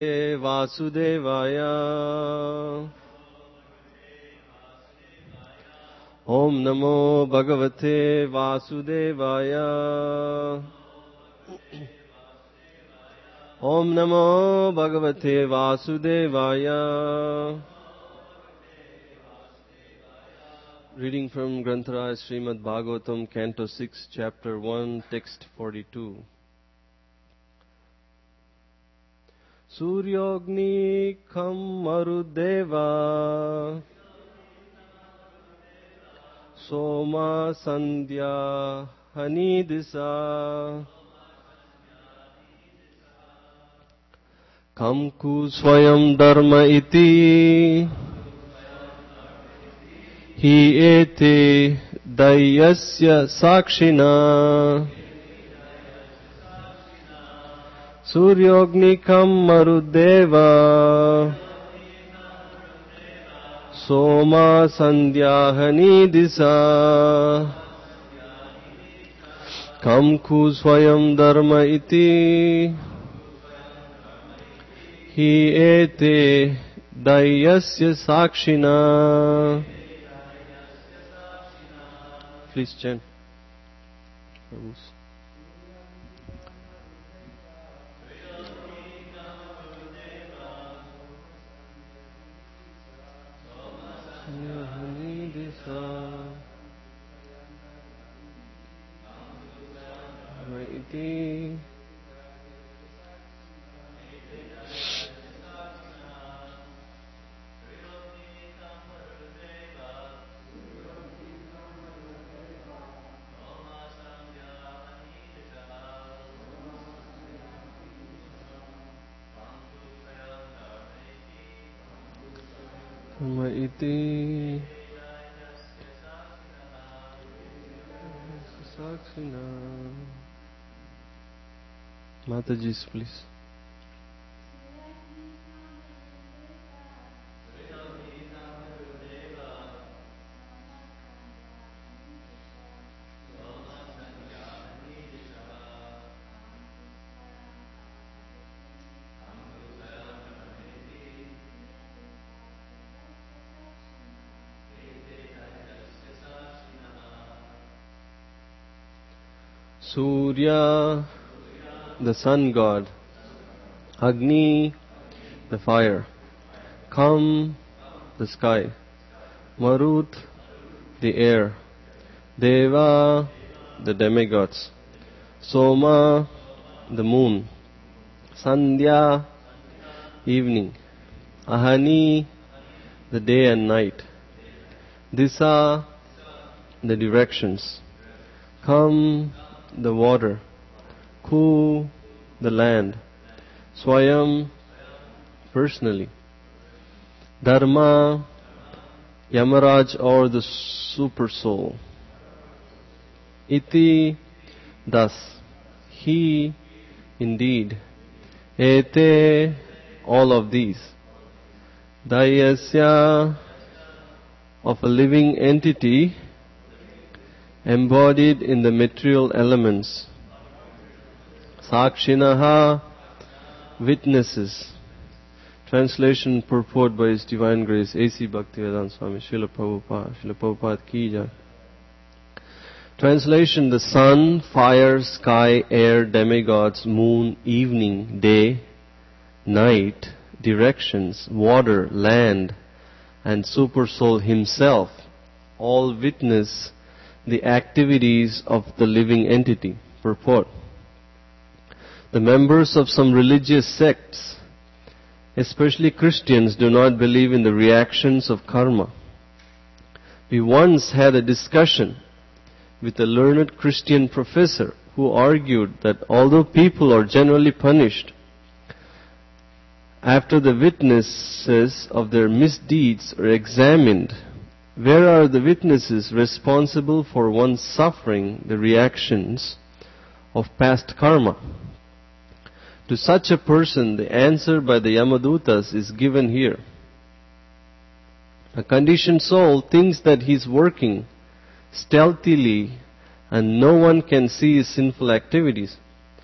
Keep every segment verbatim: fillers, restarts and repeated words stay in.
Vasudevaya. Om Namo Bhagavate Vasudevaya. Om Namo Bhagavate Vasudevaya. Reading from Grantaraya Srimad Bhagavatam, Canto six, Chapter one, Text forty-two. Suryogni Kham Marudeva Soma Sandhya Hanidisa Kamku Swayam Dharma Iti Hi ete Dayasya Sakshina Suryognikam Marudeva Soma Sandhyahani Disa Kamku Swayam Dharma Iti Hi ete Dayasya Sakshina. Please chant. Iti Saksina. Mataji's, please. Surya, the sun god. Agni, the fire. Kham, the sky. Marut, the air. Deva, the demigods. Soma, the moon. Sandhya, evening. Ahani, the day and night. Disa, the directions. Kham, the water. Ku, the land. Swayam, personally. Dharma, Yamaraj or the super soul. Iti, thus. He, indeed. Ete, all of these. Dayasya, of a living entity embodied in the material elements. Sakshinaha, witnesses. Translation purport by His Divine Grace A C Bhaktivedanta Swami Srila Prabhupada. Srila Prabhupada ki jai. Translation: the sun, fire, sky, air, demigods, moon, evening, day, night, directions, water, land, and Super Soul Himself all witness the activities of the living entity. Purport: the members of some religious sects, especially Christians, do not believe in the reactions of karma. We once had a discussion with a learned Christian professor who argued that although people are generally punished after the witnesses of their misdeeds are examined, where are the witnesses responsible for one suffering the reactions of past karma? To such a person, the answer by the Yamadutas is given here. A conditioned soul thinks that he is working stealthily and no one can see his sinful activities.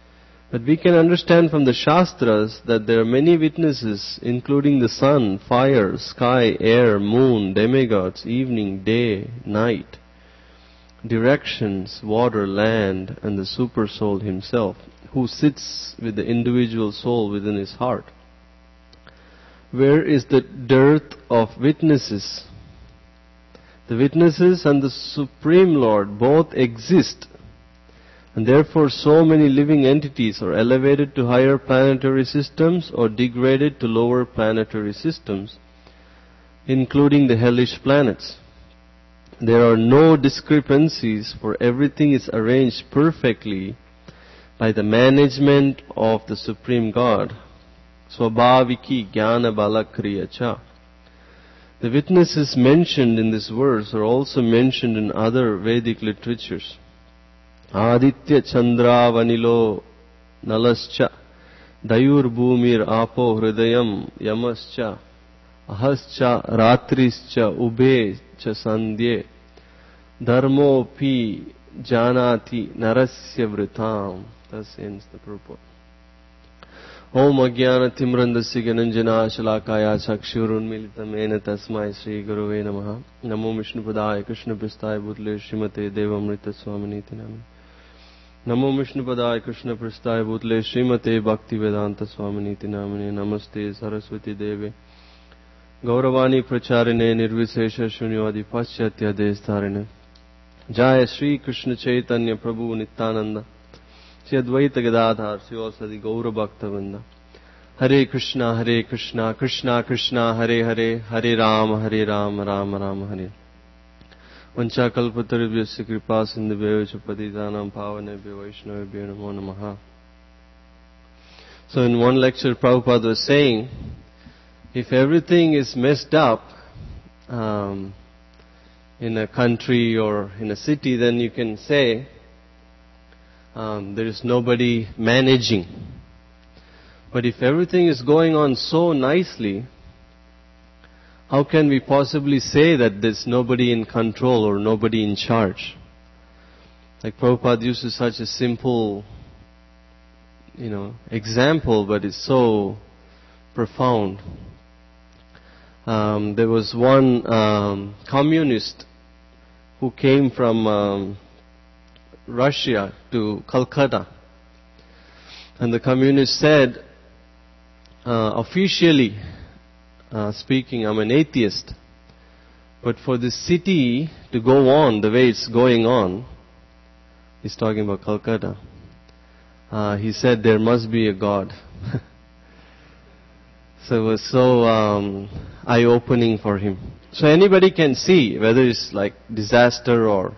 But we can understand from the Shastras that there are many witnesses, including the sun, fire, sky, air, moon, demigods, evening, day, night, directions, water, land, and the super soul himself, who sits with the individual soul within his heart. Where is the dearth of witnesses? The witnesses and the Supreme Lord both exist, and therefore so many living entities are elevated to higher planetary systems or degraded to lower planetary systems, including the hellish planets. There are no discrepancies, for everything is arranged perfectly by the management of the Supreme God. Swabhaviki Jnana Balakriya Cha. The witnesses mentioned in this verse are also mentioned in other Vedic literatures. Aditya Chandra Vanilo Nalascha Dayur Bhumir Apo Hridayam Yamascha Ahascha Ratrischa Ube Cha Sandhye Dharmo Pi Janati Narasya Vritam. Thus ends the purport. Om Ajnana Timrandasya Gananjana Shalakaya Chakshurun Militamena Tasmai Sri Guruve Namaha. Namo Vishnu Padaya Krishna Prasthaya Bhutale Srimate Devamrita Swaminiti Namani. Namo Vishnu Padaya Krishna Prasthaya Bhutale Srimate Bhakti Vedanta Swaminiti Namani. Namaste Saraswati Deve Gauravani Pracharine Nirvisesha Shunyavadi Paschatya Destarine. Jaya Sri Krishna Chaitanya Prabhu Nityananda Shri Advaita Gadadhar Sivasadi Gaura Bhaktavinda. Hare Krishna, Hare Krishna, Krishna Krishna, Hare Hare, Hare Rama, Hare Rama, Rama Rama, Hare. Vancha kalpatarubhyasya kripa sindhubhyo patitanam pavanebhyo vaishnavebhyo namo namaha. So in one lecture Prabhupada was saying, if everything is messed up um, in a country or in a city, then you can say um, there is nobody managing. But if everything is going on so nicely, how can we possibly say that there's nobody in control or nobody in charge? Like Prabhupada uses such a simple, you know, example, but it's so profound. Um, there was one um, communist who came from um, Russia to Calcutta. And the communist said, uh, officially uh, speaking, I'm an atheist. But for the city to go on the way it's going on, he's talking about Calcutta, uh, he said there must be a God. So it was so um, eye-opening for him. So anybody can see whether it's like disaster or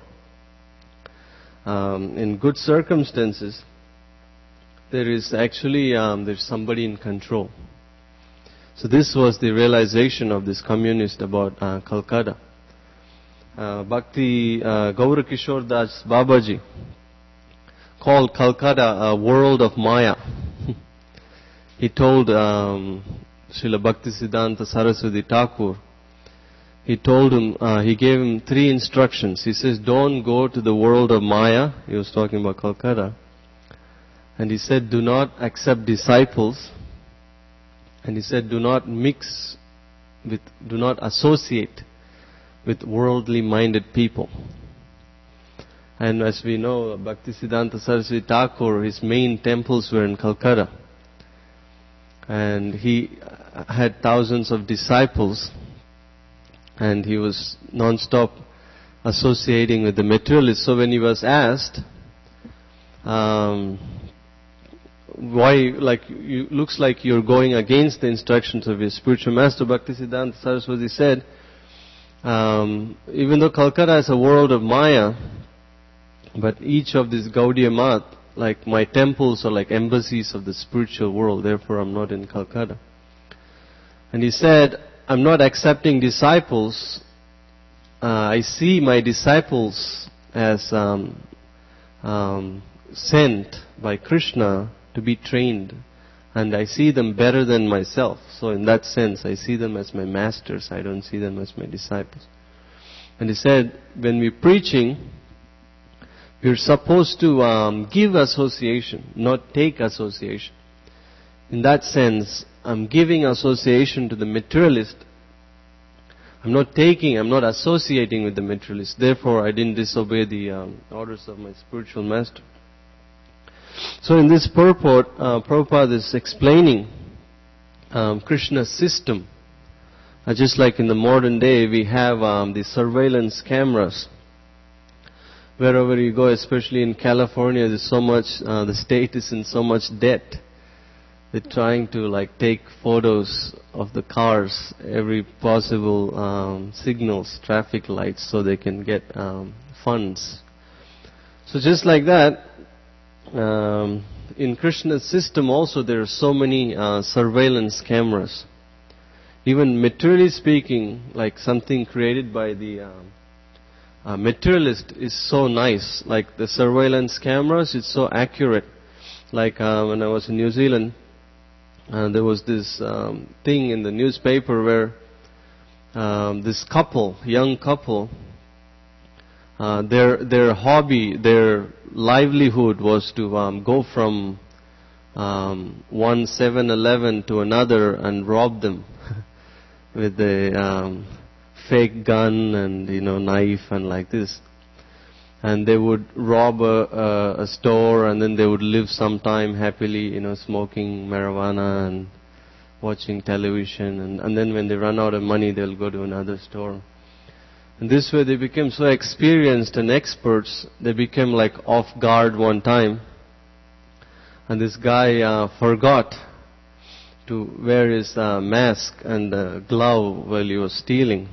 um, in good circumstances, there is actually um, there's somebody in control. So this was the realization of this communist about uh, Calcutta. Uh, Bhakti uh, Gaura Kishore Das Babaji called Calcutta a world of Maya. He told um, Srila Bhaktisiddhanta Saraswati Thakur, he told him, uh, he gave him three instructions. He says, don't go to the world of Maya. He was talking about Calcutta. And he said, do not accept disciples. And he said, do not mix with, do not associate with worldly minded people. And as we know, Bhaktisiddhanta Saraswati Thakur, his main temples were in Calcutta. And he had thousands of disciples. And he was non-stop associating with the materialists. So when he was asked, um, why, like, you, looks like you're going against the instructions of your spiritual master, Bhaktisiddhanta Saraswati said, um, even though Calcutta is a world of Maya, but each of these Gaudiya Math, like my temples are like embassies of the spiritual world, therefore I'm not in Calcutta. And he said, I'm not accepting disciples. Uh, I see my disciples as um, um, sent by Krishna to be trained. And I see them better than myself. So in that sense, I see them as my masters. I don't see them as my disciples. And he said, when we're preaching, We're supposed to um, give association, not take association. In that sense, I'm giving association to the materialist. I'm not taking, I'm not associating with the materialist. Therefore, I didn't disobey the um, orders of my spiritual master. So in this purport, uh, Prabhupada is explaining um, Krishna's system. Uh, just like in the modern day, we have um, the surveillance cameras. Wherever you go, especially in California, there's so much, uh, the state is in so much debt. They're trying to like take photos of the cars, every possible um, signals, traffic lights, so they can get um, funds. So just like that, um, in Krishna's system also there are so many uh, surveillance cameras. Even materially speaking, like something created by the um, uh, materialist is so nice. Like the surveillance cameras, it's so accurate. Like uh, when I was in New Zealand, Uh, there was this um, thing in the newspaper where um, this couple, young couple, uh, their their hobby, their livelihood was to um, go from um, one seven eleven to another and rob them with a um, fake gun and you know knife and like this. And they would rob a, a, a store, and then they would live some time happily, you know, smoking marijuana and watching television. And, and then when they run out of money, they'll go to another store. And this way they became so experienced and experts, they became like off guard one time. And this guy uh, forgot to wear his uh, mask and uh, glove while he was stealing.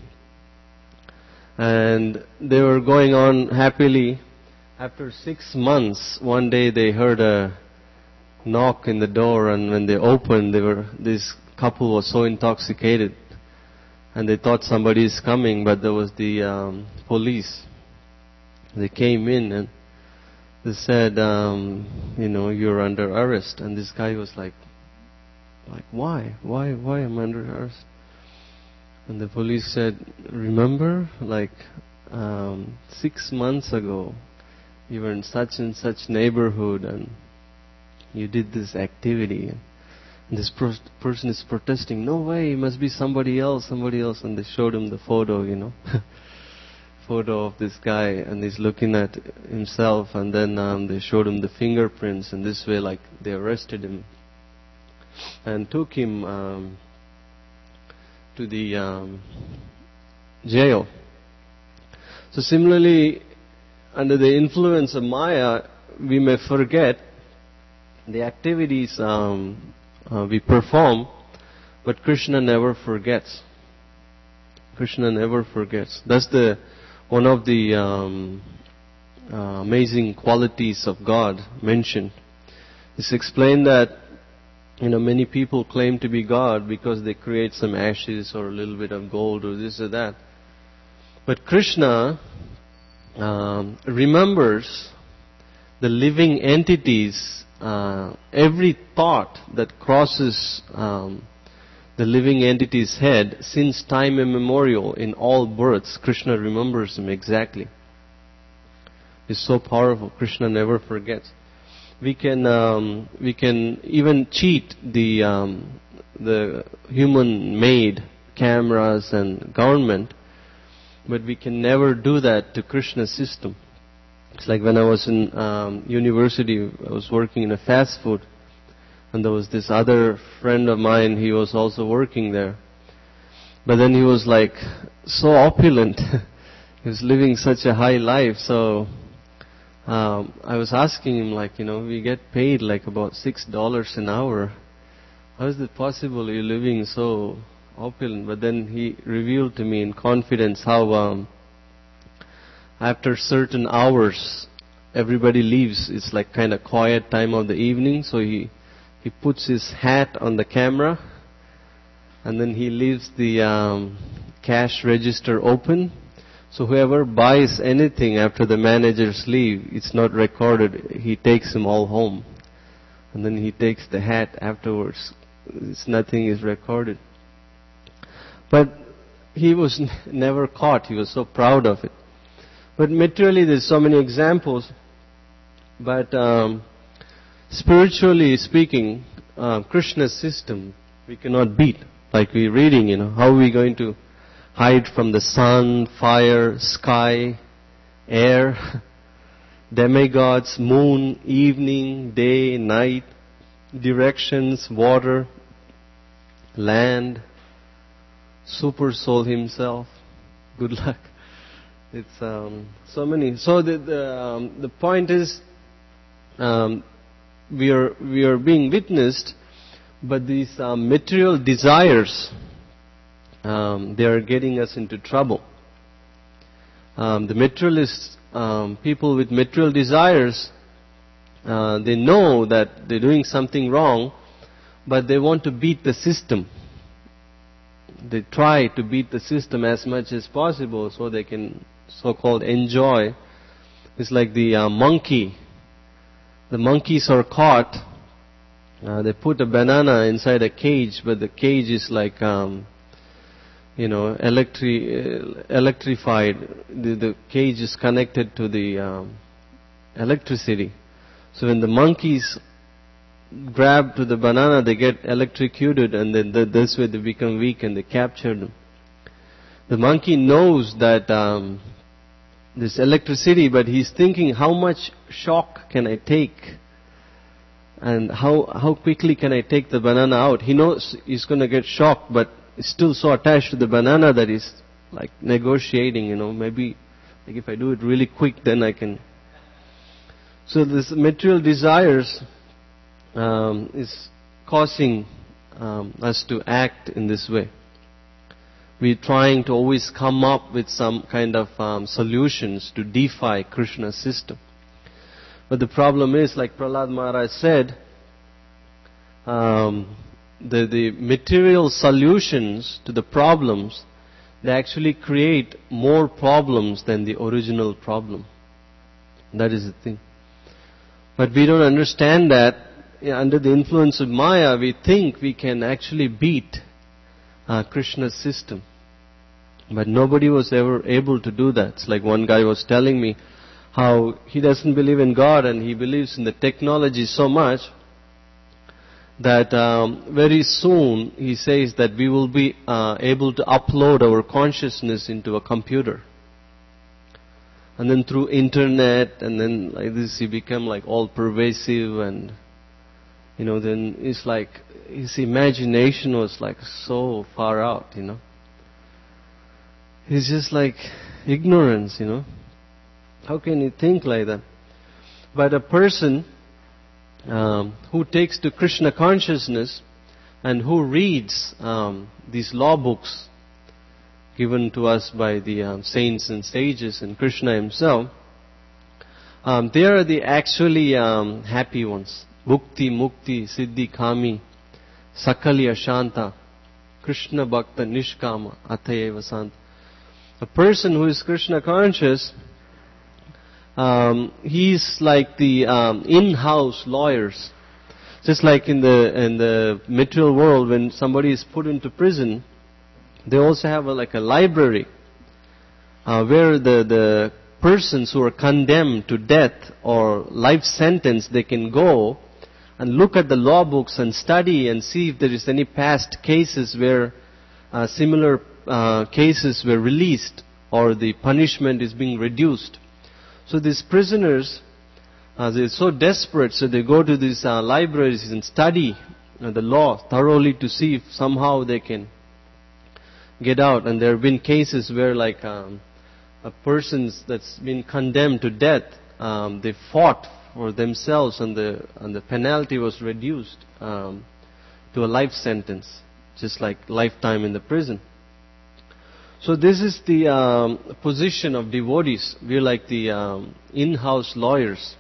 And they were going on happily. After six months, one day they heard a knock in the door, and when they opened, they were this couple was so intoxicated, and they thought somebody is coming, but there was the um, police. They came in and they said, um, you know, you're under arrest. And this guy was like, like why, why, why am I under arrest? And the police said, remember, like um, six months ago, you were in such and such neighborhood and you did this activity. And this pro- person is protesting, no way, it must be somebody else, somebody else. And they showed him the photo, you know, photo of this guy, and he's looking at himself. And then um, they showed him the fingerprints, and this way, like, they arrested him and took him Um, to the um, jail. So similarly, under the influence of Maya, we may forget the activities um, uh, we perform, but Krishna never forgets. Krishna never forgets. That's the one of the um, uh, amazing qualities of God mentioned. It's explained that You know, many people claim to be God because they create some ashes or a little bit of gold or this or that. But Krishna um, remembers the living entities, uh, every thought that crosses um, the living entity's head since time immemorial in all births. Krishna remembers them exactly. It's so powerful. Krishna never forgets. We can um, we can even cheat the um, the human-made cameras and government, but we can never do that to Krishna's system. It's like when I was in um, university, I was working in a fast food, and there was this other friend of mine. He was also working there, but then he was like so opulent. He was living such a high life, so. Um, I was asking him, like, you know, we get paid like about six dollars an hour. How is it possible you're living so opulent? But then he revealed to me in confidence how um, after certain hours, everybody leaves. It's like kind of quiet time of the evening. So he he puts his hat on the camera, and then he leaves the um, cash register open. So whoever buys anything after the managers leave, it's not recorded. He takes them all home. And then he takes the hat afterwards. It's, nothing is recorded. But he was n- never caught. He was so proud of it. But materially, there's so many examples. But um, spiritually speaking, uh, Krishna's system we cannot beat. Like we're reading, you know, how are we going to hide from the sun, fire, sky, air, demigods, moon, evening, day, night, directions, water, land, super soul himself. Good luck. It's um, so many. So the the, um, the point is, um, we are we are being witnessed, but these um, material desires, um, they are getting us into trouble. Um, the materialists, um, people with material desires, uh, they know that they're doing something wrong, but they want to beat the system. They try to beat the system as much as possible so they can so-called enjoy. It's like the uh, monkey. The monkeys are caught. Uh, they put a banana inside a cage, but the cage is like, um, you know, electri- uh, electrified. The, the cage is connected to the um, electricity. So when the monkeys grab to the banana, they get electrocuted, and then the, this way they become weak and they capture them. The monkey knows that um, this electricity, but he's thinking, how much shock can I take? And how how quickly can I take the banana out? He knows he's going to get shocked, but he's still so attached to the banana that he's like negotiating, you know, maybe like if I do it really quick, then I can. So this material desires um, is causing um, us to act in this way. We're trying to always come up with some kind of um, solutions to defy Krishna's system. But the problem is, like Prahlad Maharaj said, um, the, the material solutions to the problems, they actually create more problems than the original problem. That is the thing. But we don't understand that. Yeah, under the influence of Maya, we think we can actually beat uh, Krishna's system. But nobody was ever able to do that. It's like one guy was telling me how he doesn't believe in God and he believes in the technology so much that um, very soon he says that we will be uh, able to upload our consciousness into a computer. And then through internet, and then like this he become like all pervasive, and you know, then it's like his imagination was like so far out, you know. It's just like ignorance, you know. How can you think like that? But a person um, who takes to Krishna consciousness and who reads um, these law books given to us by the um, saints and sages and Krishna himself, um, they are the actually um, happy ones. Bhukti, Mukti, Siddhi, Kami, Sakali, Ashanta, Krishna Bhakta, Nishkama, Athayeva Sant. A person who is Krishna conscious, um, he's like the um, in-house lawyers. Just like in the in the material world, when somebody is put into prison, they also have a, like a library uh, where the, the persons who are condemned to death or life sentence, they can go and look at the law books and study and see if there is any past cases where uh, similar uh, cases were released or the punishment is being reduced. So these prisoners, uh, they're so desperate, so they go to these uh, libraries and study uh, the law thoroughly to see if somehow they can get out. And there have been cases where like um, a person that's been condemned to death, um, they fought for themselves and the and the penalty was reduced um, to a life sentence, just like lifetime in the prison. So this is the um, position of devotees. We're like the um, in-house lawyers,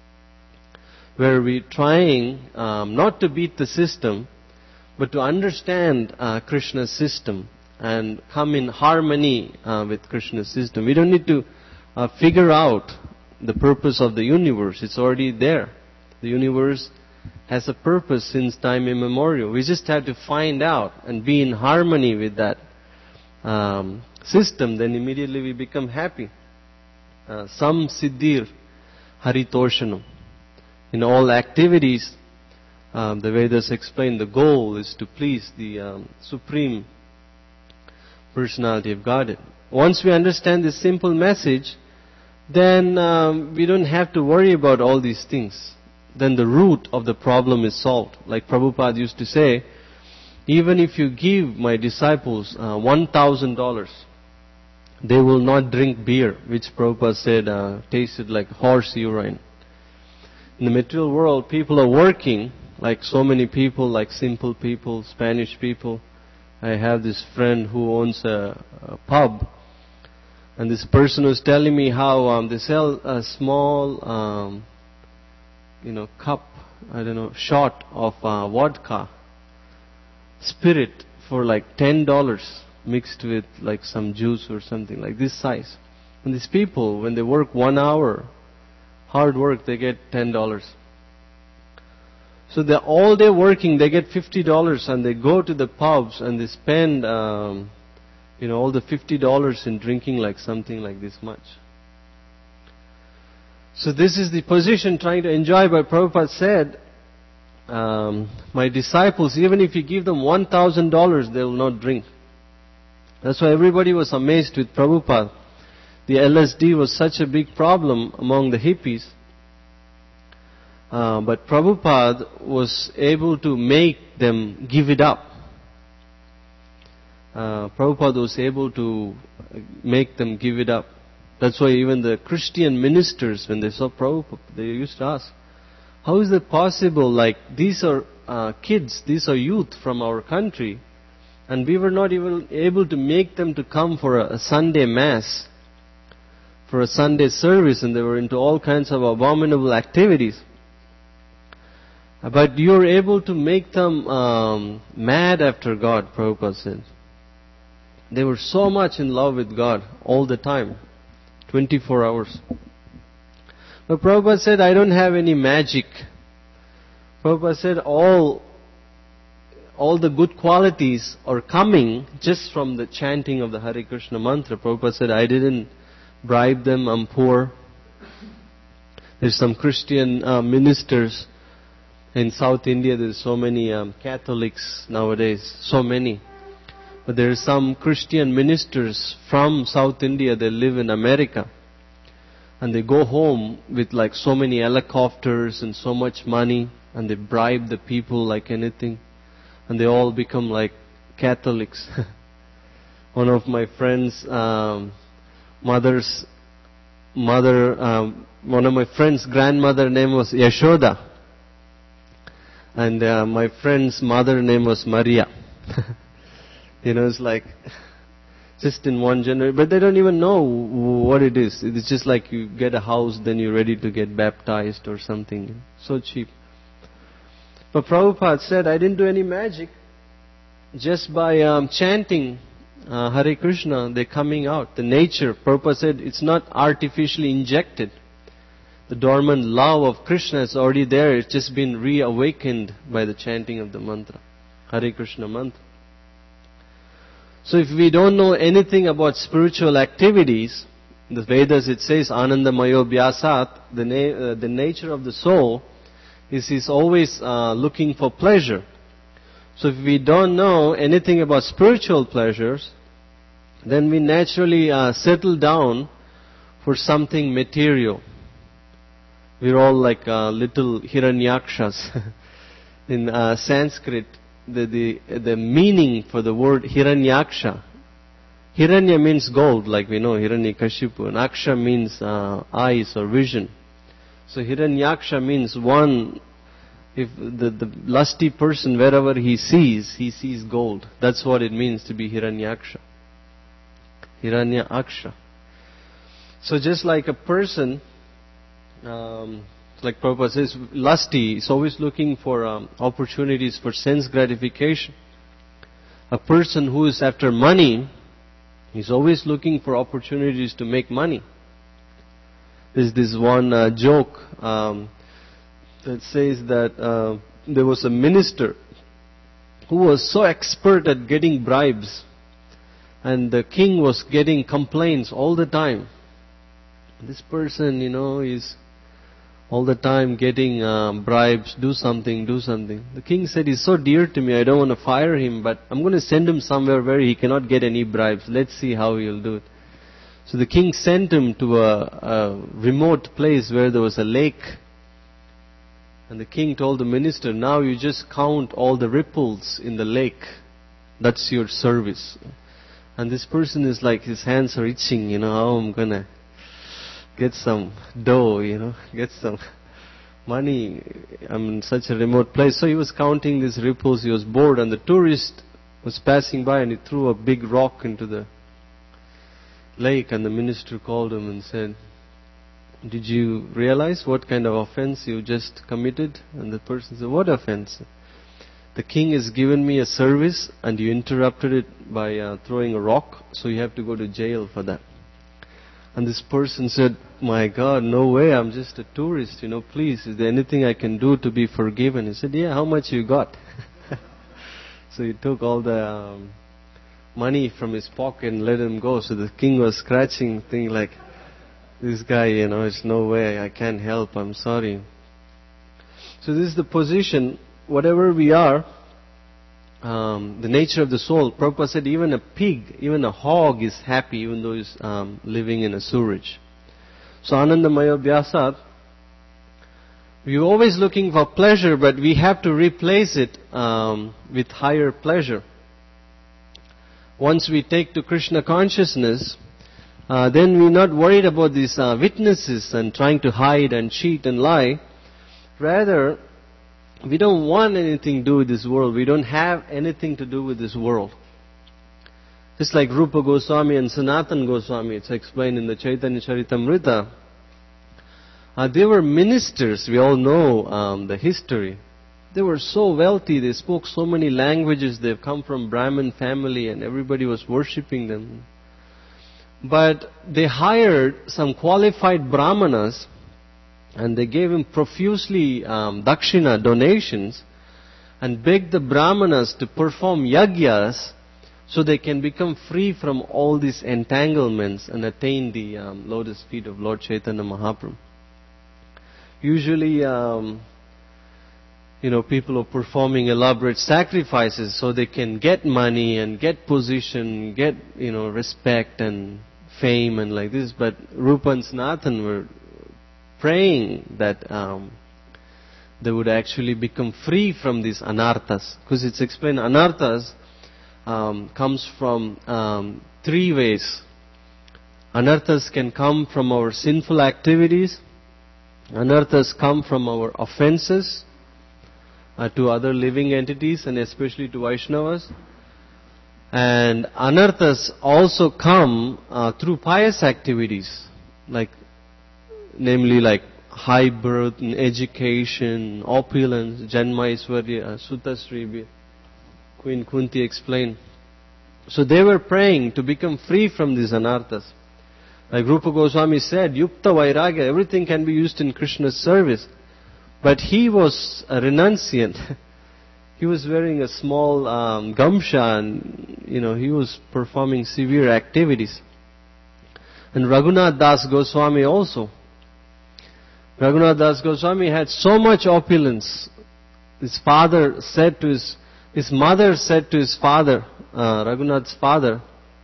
where we're trying um, not to beat the system, but to understand uh, Krishna's system and come in harmony uh, with Krishna's system. We don't need to uh, figure out the purpose of the universe. It's already there. The universe has a purpose since time immemorial. We just have to find out and be in harmony with that um, system. Then immediately we become happy. Uh, Sam Siddhir Haritoshanam. in all activities, um, the Vedas explain the goal is to please the um, Supreme Personality of Godhead. Once we understand this simple message, then um, we don't have to worry about all these things. Then the root of the problem is solved. Like Prabhupada used to say, even if you give my disciples uh, one thousand dollars, they will not drink beer, which Prabhupada said uh, tasted like horse urine. In the material world, people are working, like so many people, like simple people, Spanish people. I have this friend who owns a, a pub, and this person was telling me how um, they sell a small, um, you know, cup, I don't know, shot of uh, vodka, spirit for like ten dollars, mixed with like some juice or something like this size. And these people, when they work one hour, hard work, they get ten dollars. So they're all day working, they get fifty dollars, and they go to the pubs and they spend, um, you know, all the fifty dollars in drinking like something like this much. So this is the position trying to enjoy, but Prabhupada said, um, my disciples, even if you give them one thousand dollars, they will not drink. That's why everybody was amazed with Prabhupada. The L S D was such a big problem among the hippies. Uh, but Prabhupada was able to make them give it up. Uh, Prabhupada was able to make them give it up. That's why even the Christian ministers, when they saw Prabhupada, they used to ask, how is it possible, like these are uh, kids, these are youth from our country, and we were not even able to make them to come for a, a Sunday mass, for a Sunday service, and they were into all kinds of abominable activities. But you're able to make them um, mad after God, Prabhupada said. They were so much in love with God all the time, twenty-four hours. But Prabhupada said, I don't have any magic. Prabhupada said, all, all the good qualities are coming just from the chanting of the Hare Krishna mantra. Prabhupada said, I didn't bribe them, I'm poor. There's some Christian uh, ministers in South India. There's so many um, Catholics nowadays, so many. But there are some Christian ministers from South India, they live in America. And they go home with like so many helicopters and so much money, and they bribe the people like anything. And they all become like Catholics. One of my friends' um, mother's mother, um, one of my friend's grandmother name was Yashoda. And uh, my friend's mother name was Maria. You know, it's like just in one generation. But they don't even know what it is. It's just like you get a house, then you're ready to get baptized or something. So cheap. But Prabhupada said, I didn't do any magic. Just by um, chanting uh, Hare Krishna, they're coming out. The nature, Prabhupada said, it's not artificially injected. The dormant love of Krishna is already there. It's just been reawakened by the chanting of the mantra, Hare Krishna mantra. So if we don't know anything about spiritual activities, in the Vedas it says, Anandamayo Vyasat, the, na- uh, the nature of the soul is is always uh, looking for pleasure. So if we don't know anything about spiritual pleasures, then we naturally uh, settle down for something material. We're all like uh, little Hiranyakshas. In uh, Sanskrit, the, the the meaning for the word Hiranyaksha, Hiranya means gold, like we know, Hiranyakashipu, and Aksha means uh, eyes or vision. So Hiranyaksha means one, if the, the lusty person, wherever he sees, he sees gold. That's what it means to be Hiranyaksha. Hiranyaksha. So just like a person, um, like Prabhupada says, lusty is always looking for um, opportunities for sense gratification. A person who is after money, he's always looking for opportunities to make money. There's this one uh, joke um, that says that uh, there was a minister who was so expert at getting bribes, and the king was getting complaints all the time. This person, you know, is all the time getting um, bribes, do something, do something. The king said, he's so dear to me, I don't want to fire him, but I'm going to send him somewhere where he cannot get any bribes. Let's see how he'll do it. So the king sent him to a, a remote place where there was a lake. And the king told the minister, now you just count all the ripples in the lake. That's your service. And this person is like, his hands are itching, you know, how I'm going to get some dough, you know, get some money. I'm in such a remote place. So he was counting these ripples. He was bored, and the tourist was passing by and he threw a big rock into the lake, and the minister called him and said, did you realize what kind of offense you just committed? And the person said, what offense? The king has given me a service and you interrupted it by uh, throwing a rock, so you have to go to jail for that. And this person said, my God, no way, I'm just a tourist, you know, please, is there anything I can do to be forgiven? He said, yeah, how much you got? So he took all the um, money from his pocket and let him go. So the king was scratching, thinking like, this guy, you know, it's no way, I can't help, I'm sorry. So this is the position, whatever we are, Um, the nature of the soul. Prabhupada said even a pig, even a hog is happy even though he's um, living in a sewerage. So Anandamaya Vyasat, we're always looking for pleasure, but we have to replace it um, with higher pleasure. Once we take to Krishna consciousness, uh, then we're not worried about these uh, witnesses and trying to hide and cheat and lie. Rather, we don't want anything to do with this world. We don't have anything to do with this world. Just like Rupa Goswami and Sanatan Goswami, it's explained in the Chaitanya Charitamrita. Uh, they were ministers. We all know um, the history. They were so wealthy. They spoke so many languages. They've come from Brahmin family and everybody was worshipping them. But they hired some qualified brahmanas, and they gave him profusely um, dakshina, donations, and begged the brahmanas to perform yagyas so they can become free from all these entanglements and attain the um, lotus feet of Lord Chaitanya Mahaprabhu. Usually, um, you know, people are performing elaborate sacrifices so they can get money and get position, get, you know, respect and fame and like this. But Rupa and Sanatan were praying that um, they would actually become free from these anarthas. Because it's explained, anarthas um, comes from um, three ways. Anarthas can come from our sinful activities. Anarthas come from our offenses uh, to other living entities and especially to Vaishnavas. And anarthas also come uh, through pious activities, like namely like high birth and education, opulence, Janmaiswarya, Sutasri, Queen Kunti explained. So they were praying to become free from these anarthas. Like Rupa Goswami said, Yukta Vairagya, everything can be used in Krishna's service. But he was a renunciant. He was wearing a small um, gamsha and, you know, he was performing severe activities. And Raghunath Das Goswami also. Raghunath Das Goswami had so much opulence. His father said to his, his mother said to his father, uh, Raghunath's father,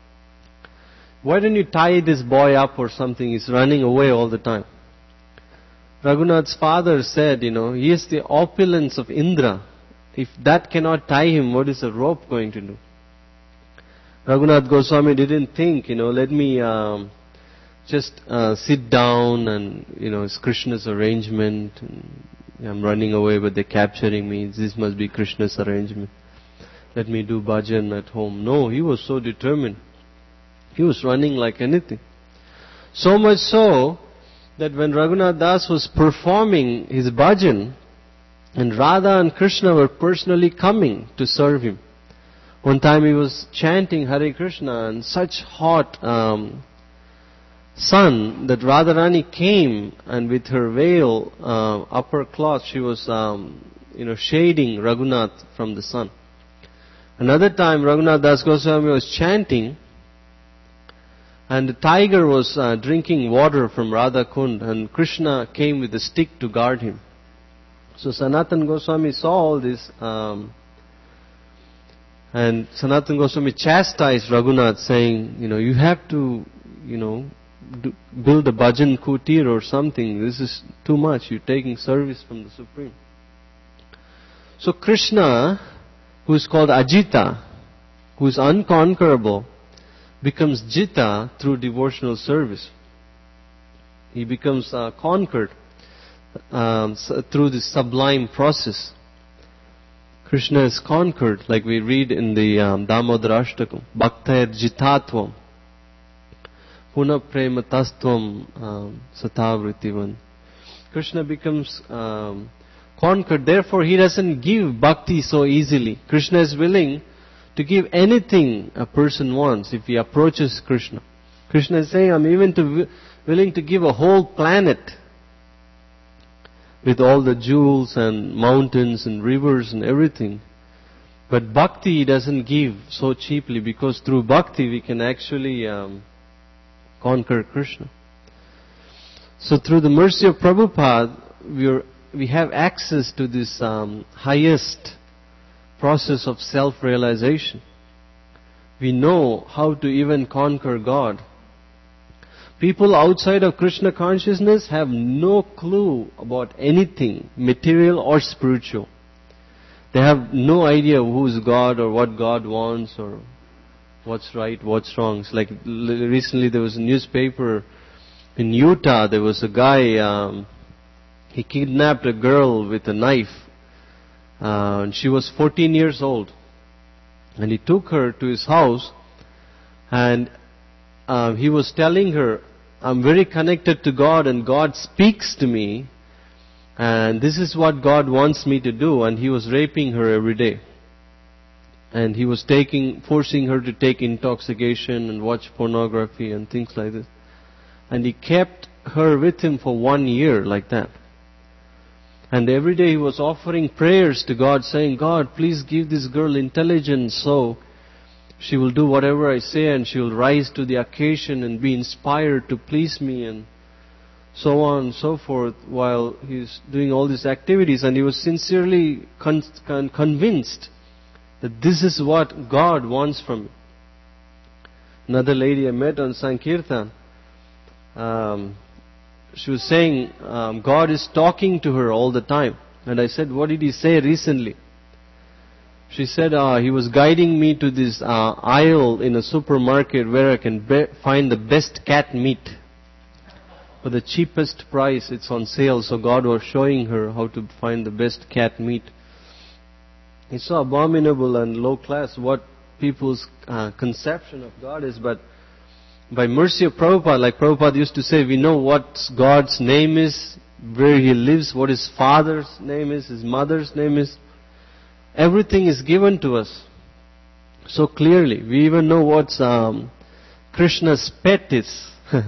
why don't you tie this boy up or something? He's running away all the time. Raghunath's father said, you know, he has the opulence of Indra. If that cannot tie him, what is a rope going to do? Raghunath Goswami didn't think, you know, let me um, just uh, sit down and, you know, it's Krishna's arrangement. And I'm running away, but they're capturing me. This must be Krishna's arrangement. Let me do bhajan at home. No, he was so determined. He was running like anything. So much so that when Raghunath Das was performing his bhajan, and Radha and Krishna were personally coming to serve him. One time he was chanting Hare Krishna and such hot um, sun that Radharani came and with her veil, uh, upper cloth, she was um, you know, shading Raghunath from the sun. Another time Raghunath Das Goswami was chanting, And the tiger was uh, drinking water from Radha Kund, and Krishna came with a stick to guard him. So Sanatana Goswami saw all this, um, and Sanatana Goswami chastised Raghunath, saying, you know, you have to, you know, do, build a bhajan kutir or something. This is too much. You're taking service from the Supreme. So Krishna, who is called Ajita, who is unconquerable, becomes Jita through devotional service. He becomes uh, conquered um, through this sublime process. Krishna is conquered, like we read in the um, Damodara Ashtakam. Bhaktair jitatvam puna prema tastvam um, satavritivan. Krishna becomes um, conquered. Therefore, he doesn't give bhakti so easily. Krishna is willing to give anything a person wants if he approaches Krishna. Krishna is saying, I'm even to, willing to give a whole planet with all the jewels and mountains and rivers and everything. But bhakti he doesn't give so cheaply, because through bhakti we can actually um, conquer Krishna. So through the mercy of Prabhupada, we are, we have access to this um, highest process of self-realization. We know how to even conquer God. People outside of Krishna consciousness have no clue about anything, material or spiritual. They have no idea who's God or what God wants or what's right, what's wrong. It's like recently there was a newspaper in Utah. There was a guy, um, he kidnapped a girl with a knife. Uh, and she was fourteen years old. And he took her to his house, and uh, he was telling her, I'm very connected to God, and God speaks to me, and this is what God wants me to do. And he was raping her every day. And he was taking, forcing her to take intoxication and watch pornography and things like this. And he kept her with him for one year like that. And every day he was offering prayers to God, saying, God, please give this girl intelligence so she will do whatever I say and she will rise to the occasion and be inspired to please me, and so on and so forth, while he's doing all these activities. And he was sincerely con- con- convinced that this is what God wants from me. Another lady I met on Sankirtan, um, she was saying um, God is talking to her all the time. And I said, what did he say recently? She said, uh, he was guiding me to this uh, aisle in a supermarket where I can be- find the best cat meat for the cheapest price. It's on sale. So God was showing her how to find the best cat meat. It's so abominable and low class what people's uh, conception of God is, but by mercy of Prabhupada, like Prabhupada used to say, we know what God's name is, where He lives, what His father's name is, His mother's name is. Everything is given to us so clearly. We even know what um, Krishna's pet is.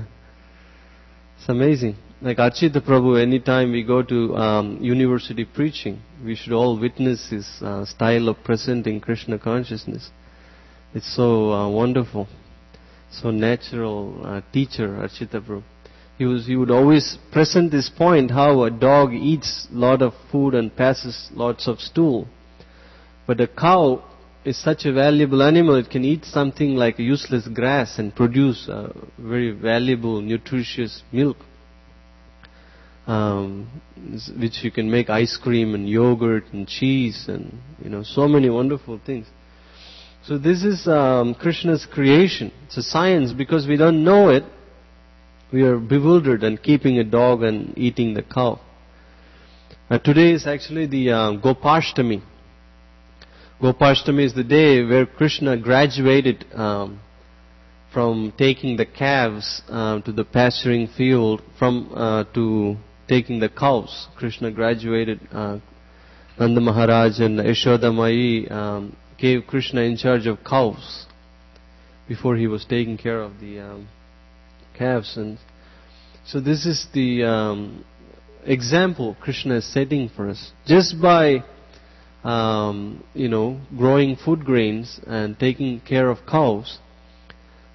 It's amazing. Like Archita Prabhu, anytime we go to um, university preaching, we should all witness his uh, style of presenting Krishna consciousness. It's so uh, wonderful. So natural uh, teacher, Archita Prabhu. He was, he would always present this point, how a dog eats a lot of food and passes lots of stool. But a cow is such a valuable animal, it can eat something like useless grass and produce uh, very valuable, nutritious milk. Um, which you can make ice cream and yogurt and cheese and, you know, so many wonderful things. So this is um, Krishna's creation. It's a science. Because we don't know it, we are bewildered and keeping a dog and eating the cow. Uh, today is actually the uh, Gopashtami. Gopashtami is the day where Krishna graduated um, from taking the calves uh, to the pasturing field, from uh, to taking the cows. Krishna graduated. Uh, Nanda Maharaj and Yashoda Mai um, gave Krishna in charge of cows before he was taking care of the um, calves. And so this is the um, example Krishna is setting for us. Just by um, you know growing food grains and taking care of cows,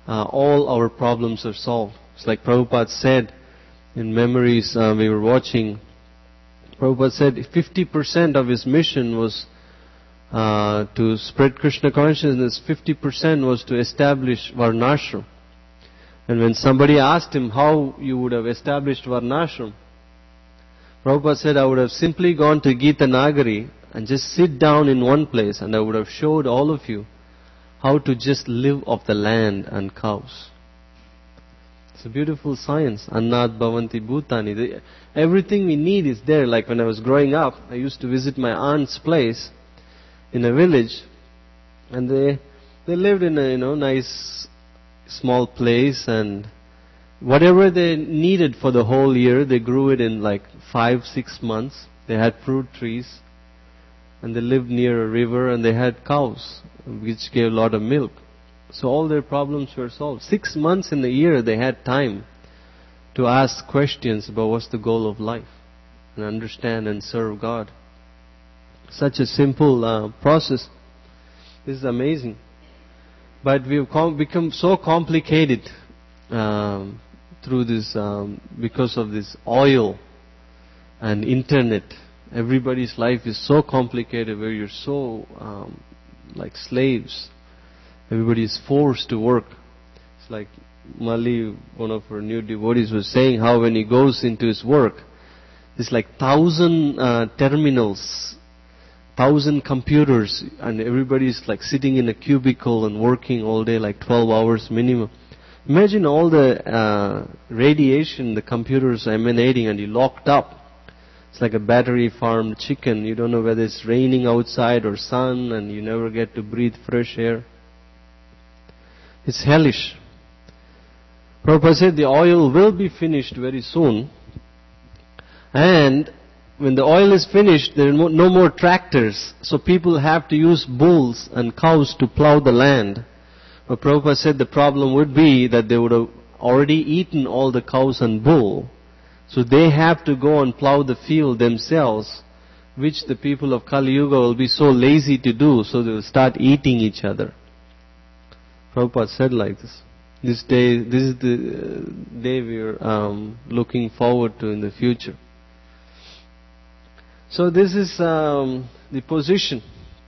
uh, all our problems are solved. It's like Prabhupada said in Memories uh, we were watching. Prabhupada said fifty percent of his mission was uh, to spread Krishna consciousness, fifty percent was to establish Varnashram. And when somebody asked him how you would have established Varnashram, Prabhupada said, I would have simply gone to Gita Nagari and just sit down in one place and I would have showed all of you how to just live off the land and cows. It's a beautiful science. Annad Bhavanti Bhutani. The, everything we need is there. Like when I was growing up, I used to visit my aunt's place in a village, and they they lived in a you know nice small place, and whatever they needed for the whole year, they grew it in like five, six months. They had fruit trees, and they lived near a river, and they had cows, which gave a lot of milk. So all their problems were solved. Six months in the year they had time to ask questions about what's the goal of life and understand and serve God. Such a simple uh, process. This is amazing. But we've com- become so complicated um, through this, um, because of this oil and internet. Everybody's life is so complicated where you're so um, like slaves. Everybody is forced to work. It's like Mali, one of our new devotees, was saying how when he goes into his work, there's like thousand uh, terminals, thousand computers, and everybody's like sitting in a cubicle and working all day, like twelve hours minimum. Imagine all the uh, radiation the computers are emanating, and you're locked up. It's like a battery-farmed chicken. You don't know whether it's raining outside or sun, and you never get to breathe fresh air. It's hellish. Prabhupada said the oil will be finished very soon. And when the oil is finished, there are no more tractors. So people have to use bulls and cows to plow the land. But Prabhupada said the problem would be that they would have already eaten all the cows and bull. So they have to go and plow the field themselves, which the people of Kali Yuga will be so lazy to do, so they will start eating each other. Prabhupada said like this. This day, this is the uh, day we are um, looking forward to in the future. So this is um, the position.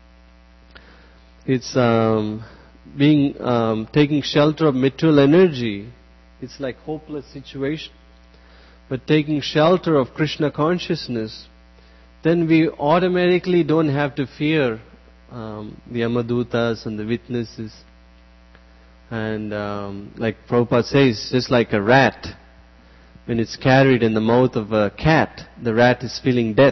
It's um, being um, taking shelter of material energy. It's like hopeless situation. But taking shelter of Krishna consciousness, then we automatically don't have to fear um, the Yamadutas and the witnesses. And um, like Prabhupada says, just like a rat, when it's carried in the mouth of a cat, the rat is feeling death.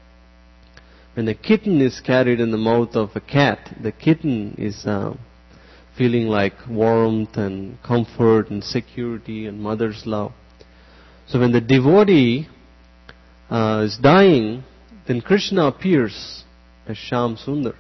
When a kitten is carried in the mouth of a cat, the kitten is uh, feeling like warmth and comfort and security and mother's love. So when the devotee uh, is dying, then Krishna appears as Shyam Sundar.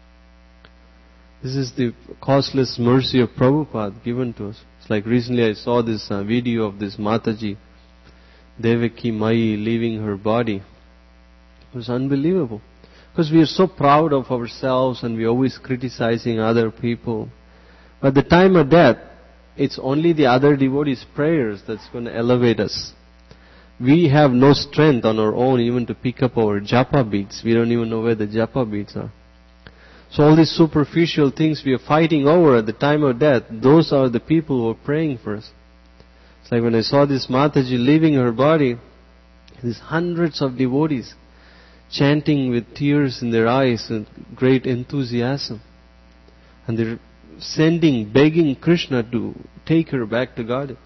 This is the costless mercy of Prabhupada given to us. It's like recently I saw this uh, video of this Mataji, Devaki Mai, leaving her body. It was unbelievable. Because we are so proud of ourselves and we're always criticizing other people. But at the time of death, it's only the other devotees' prayers that's going to elevate us. We have no strength on our own even to pick up our japa beads. We don't even know where the japa beads are. So all these superficial things we are fighting over at the time of death, those are the people who are praying for us. It's like when I saw this Mataji leaving her body, there's hundreds of devotees chanting with tears in their eyes and great enthusiasm. And they're sending, begging Krishna to take her back to God.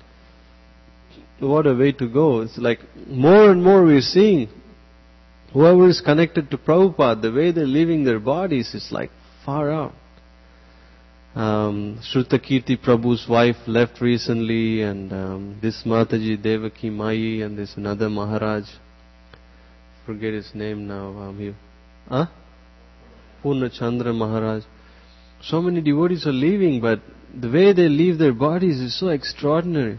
What a way to go. It's like more and more we're seeing whoever is connected to Prabhupada, the way they're leaving their bodies is like far out. Um, Shrutakirti Prabhu's wife left recently, and um, this Mataji Devaki Mai, and this another Maharaj. Forget his name now. Um, he, huh? Purna Chandra Maharaj. So many devotees are leaving, but the way they leave their bodies is so extraordinary.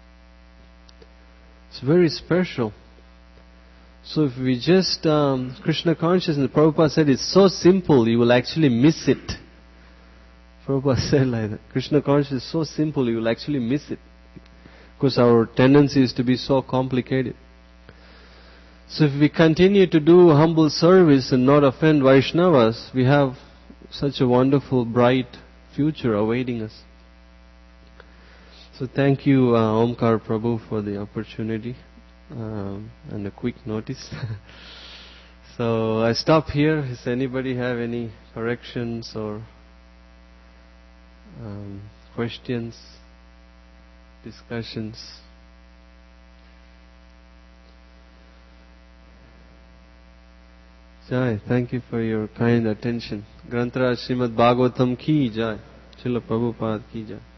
It's very special. So if we just, um, Krishna consciousness, Prabhupada said it's so simple, you will actually miss it. Prabhupada said like that. Krishna consciousness is so simple, you will actually miss it. Because our tendency is to be so complicated. So if we continue to do humble service and not offend Vaishnavas, we have such a wonderful, bright future awaiting us. So thank you, uh, Omkar Prabhu, for the opportunity um, and a quick notice. So I stop here. Does anybody have any corrections or um, questions, discussions? Jai, thank you for your kind attention. Grantaraj Srimad Bhagavatam ki jai. Srila Prabhupada ki jai.